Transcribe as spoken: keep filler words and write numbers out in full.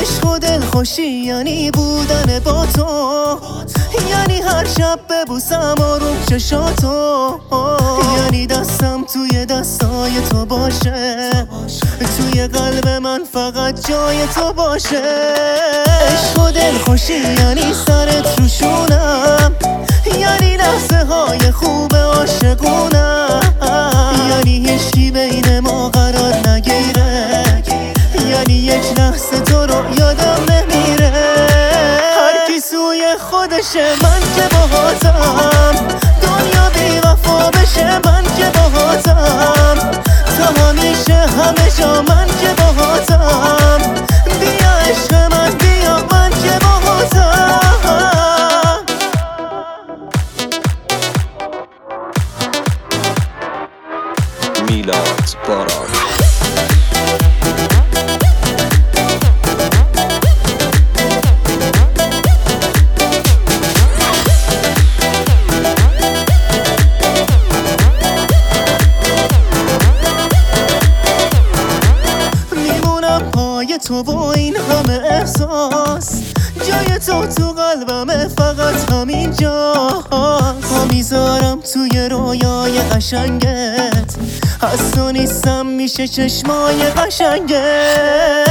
عشق و دلخوشی یعنی بودن با تو، یعنی هر شب ببوسم آروم چشاتو، یعنی دستم توی دستای تو باشه، توی قلب من فقط جای تو باشه. عشق و دلخوشی یعنی سرت روشونم، یعنی لحظه های خوب عاشقونم، یعنی هیچکی بین ما قرار نگیره، یعنی یک لحظه تو رو یادم نمیره. هر کی سوی خودشه من که باهاتم، دنیا بی وفا بشه من که باهاتم، تا همیشه همه جا من که باهاتم. بیا عشق من بیا من که باهاتم. میلاد باران. تو با این همه احساس، جای تو تو قلبمه فقط همین جاست. پا میذارم توی رویای قشنگت، هست و نیستم میشه چشمای قشنگت.